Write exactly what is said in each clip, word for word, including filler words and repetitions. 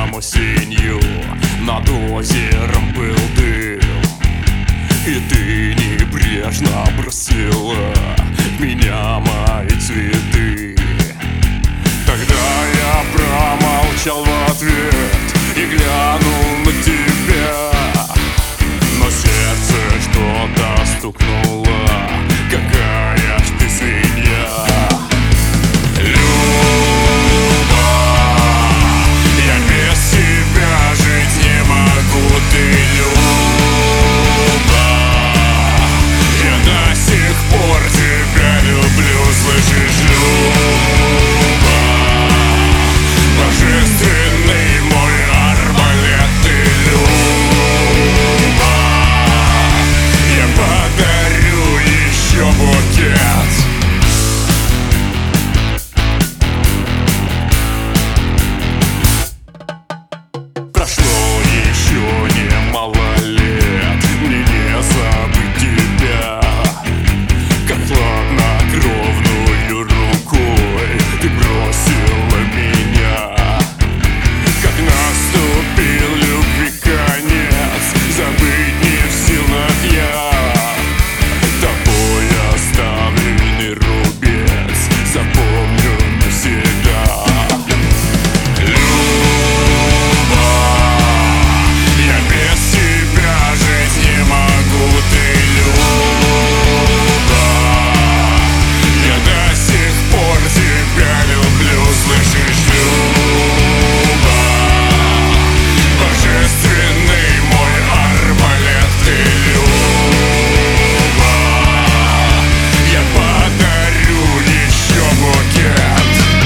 Летом осенью над озером был дым, и ты небрежно бросила в меня мои цветы. Тогда я промолчал в ответ и глянул на тебя, но сердце что-то стукнуло. Какая ж ты свинья, Люба, я без тебя жить не могу. Ты, Люба, я до сих пор тебя люблю, слышишь, Люба, божественный мой арбалет. Ты, Люба, я подарю еще букет. Прошло еще немало лет, мне не забыть тебя. Как хладнокровную рукой ты бросила меня. Как наступил любви конец, забыть не в силах я. Тобой оставленный рубец запомню навсегда. Люба, я без тебя жить не могу. Ты, Люба, я до сих пор тебя люблю, слышишь, Люба, божественный мой арбалет. Ты, Люба, я подарю еще букет.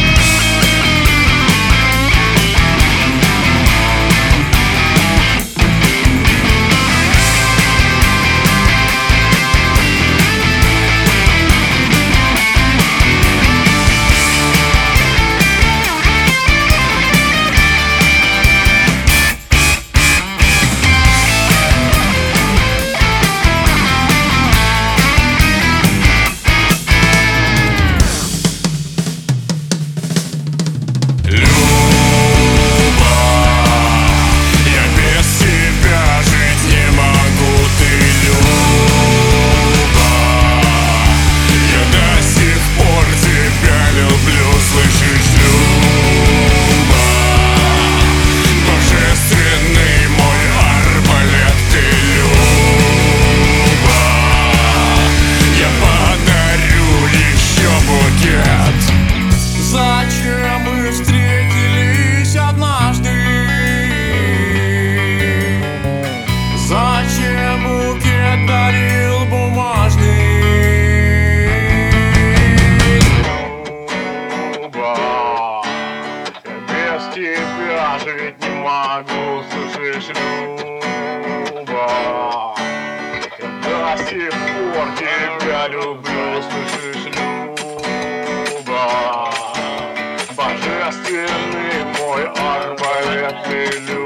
Зачем мы встретились однажды? Зачем букет дарил бумажный? Люба, я без тебя жить не могу, слышишь, Люба, я до сих пор тебя люблю, слышишь, Люба, божественный мой арбалет. Ты, Люба,